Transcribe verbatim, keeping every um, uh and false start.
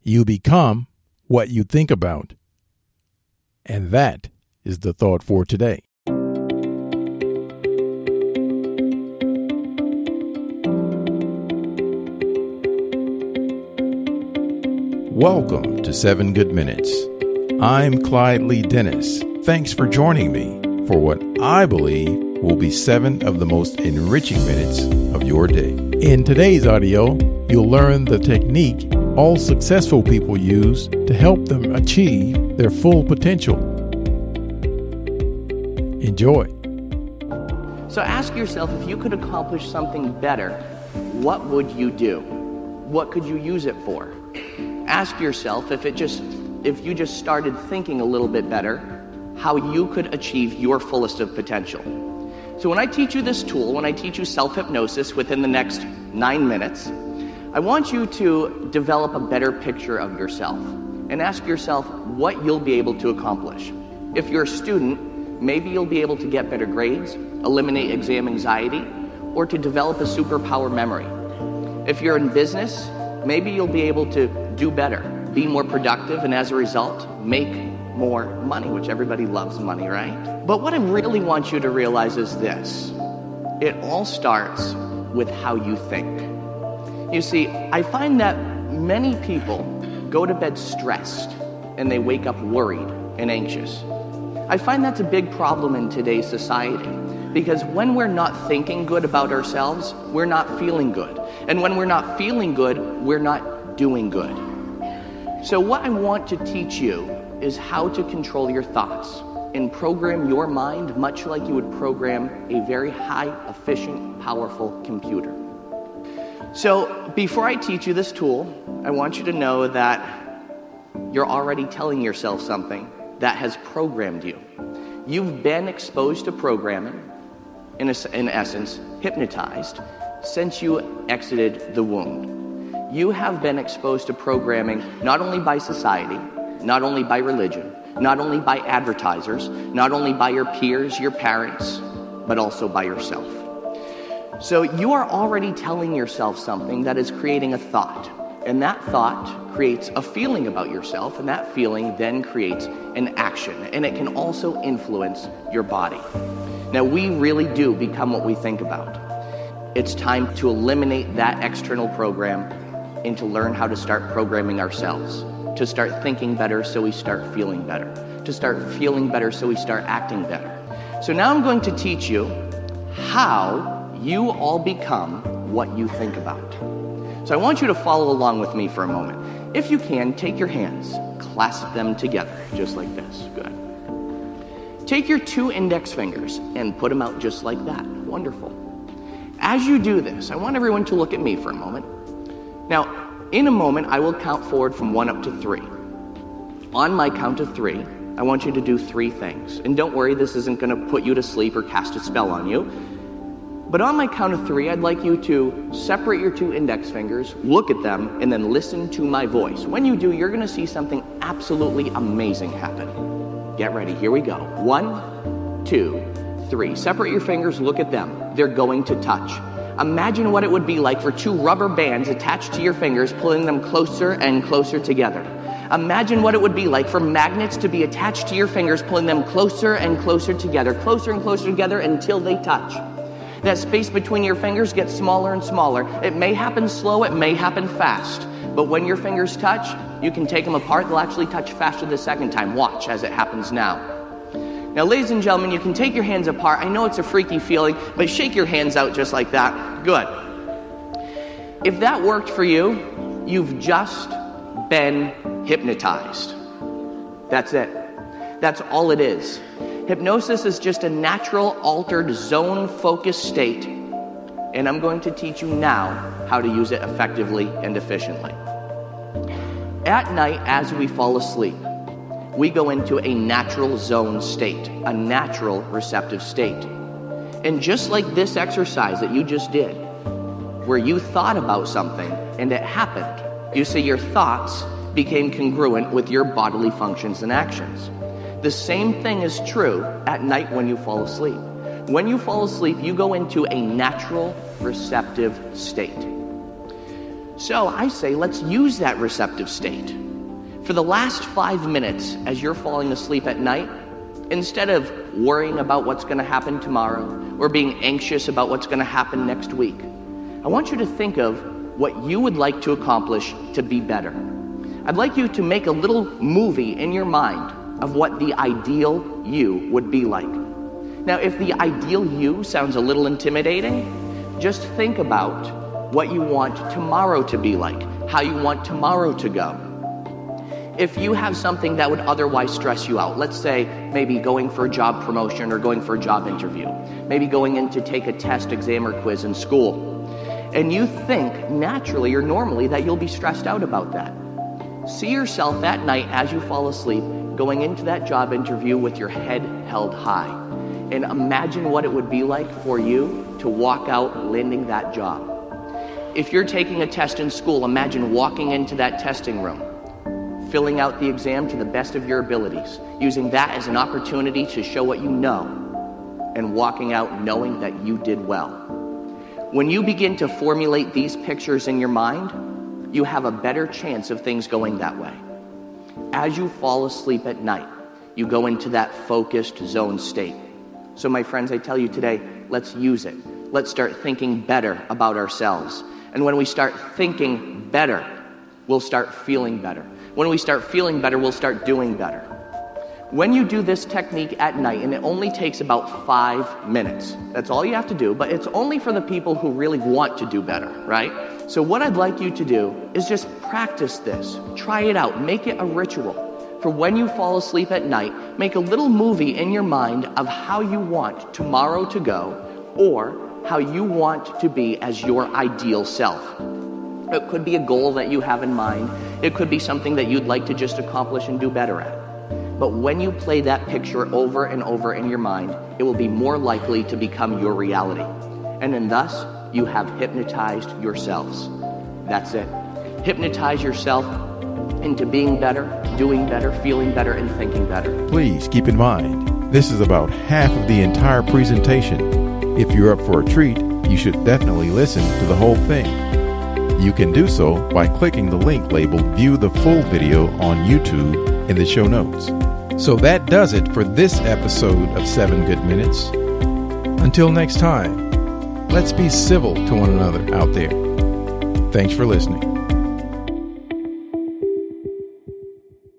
You become what you think about. And that is the thought for today. Welcome to Seven Good Minutes. I'm Clyde Lee Dennis. Thanks for joining me for what I believe will be seven of the most enriching minutes of your day. In today's audio, you'll learn the technique all successful people use to help them achieve their full potential. Enjoy. So ask yourself, if you could accomplish something better, what would you do? What could you use it for? Ask yourself if it just if you just started thinking a little bit better, how you could achieve your fullest of potential. So when I teach you this tool, when I teach you self-hypnosis within the next nine minutes, I want you to develop a better picture of yourself and ask yourself what you'll be able to accomplish. If you're a student, maybe you'll be able to get better grades, eliminate exam anxiety, or to develop a superpower memory. If you're in business, maybe you'll be able to do better, be more productive, and as a result, make more money, which everybody loves money, right? But what I really want you to realize is this. It all starts with how you think. You see, I find that many people go to bed stressed and they wake up worried and anxious. I find that's a big problem in today's society because when we're not thinking good about ourselves, we're not feeling good. And when we're not feeling good, we're not doing good. So what I want to teach you is how to control your thoughts and program your mind much like you would program a very high, efficient, powerful computer. So before I teach you this tool, I want you to know that you're already telling yourself something that has programmed you. You've been exposed to programming, in, a, in essence, hypnotized, since you exited the womb. You have been exposed to programming not only by society, not only by religion, not only by advertisers, not only by your peers, your parents, but also by yourself. So you are already telling yourself something that is creating a thought. And that thought creates a feeling about yourself, and that feeling then creates an action. And it can also influence your body. Now, we really do become what we think about. It's time to eliminate that external program and to learn how to start programming ourselves. To start thinking better so we start feeling better. To start feeling better so we start acting better. So now I'm going to teach you how you all become what you think about. So I want you to follow along with me for a moment. If you can, take your hands, clasp them together, just like this. Good. Take your two index fingers and put them out just like that. Wonderful. As you do this, I want everyone to look at me for a moment. Now, in a moment, I will count forward from one up to three. On my count of three, I want you to do three things. And don't worry, this isn't going to put you to sleep or cast a spell on you. But on my count of three, I'd like you to separate your two index fingers, look at them, and then listen to my voice. When you do, you're going to see something absolutely amazing happen. Get ready. Here we go. One, two, three. Separate your fingers, look at them. They're going to touch. Imagine what it would be like for two rubber bands attached to your fingers, pulling them closer and closer together. Imagine what it would be like for magnets to be attached to your fingers, pulling them closer and closer together, closer and closer together until they touch. That space between your fingers gets smaller and smaller. It may happen slow, it may happen fast. But when your fingers touch, you can take them apart. They'll actually touch faster the second time. Watch as it happens now. Now, ladies and gentlemen, you can take your hands apart. I know it's a freaky feeling, but shake your hands out just like that. Good. If that worked for you, you've just been hypnotized. That's it. That's all it is. Hypnosis is just a natural, altered, zone-focused state, and I'm going to teach you now how to use it effectively and efficiently. At night, as we fall asleep, we go into a natural zone state, a natural receptive state. And just like this exercise that you just did, where you thought about something and it happened, you see your thoughts became congruent with your bodily functions and actions. The same thing is true at night when you fall asleep. When you fall asleep, you go into a natural receptive state. So I say let's use that receptive state. For the last five minutes as you're falling asleep at night, instead of worrying about what's going to happen tomorrow or being anxious about what's going to happen next week, I want you to think of what you would like to accomplish to be better. I'd like you to make a little movie in your mind of what the ideal you would be like. Now, if the ideal you sounds a little intimidating, just think about what you want tomorrow to be like, how you want tomorrow to go. If you have something that would otherwise stress you out, let's say maybe going for a job promotion or going for a job interview, maybe going in to take a test, exam, or quiz in school, and you think naturally or normally that you'll be stressed out about that. See yourself at night as you fall asleep going into that job interview with your head held high, and imagine what it would be like for you to walk out landing that job. If you're taking a test in school, imagine walking into that testing room, filling out the exam to the best of your abilities, using that as an opportunity to show what you know, and walking out knowing that you did well. When you begin to formulate these pictures in your mind, you have a better chance of things going that way. As you fall asleep at night, you go into that focused zone state. So my friends, I tell you today, let's use it. Let's start thinking better about ourselves. And when we start thinking better, we'll start feeling better. When we start feeling better, we'll start doing better. When you do this technique at night, and it only takes about five minutes, that's all you have to do, but it's only for the people who really want to do better, right? So what I'd like you to do is just practice this. Try it out. Make it a ritual. For when you fall asleep at night, make a little movie in your mind of how you want tomorrow to go, or how you want to be as your ideal self. It could be a goal that you have in mind. It could be something that you'd like to just accomplish and do better at. But when you play that picture over and over in your mind, it will be more likely to become your reality. And then thus, you have hypnotized yourselves. That's it. Hypnotize yourself into being better, doing better, feeling better, and thinking better. Please keep in mind, this is about half of the entire presentation. If you're up for a treat, you should definitely listen to the whole thing. You can do so by clicking the link labeled View the Full Video on YouTube in the show notes. So that does it for this episode of seven Good Minutes. Until next time, let's be civil to one another out there. Thanks for listening.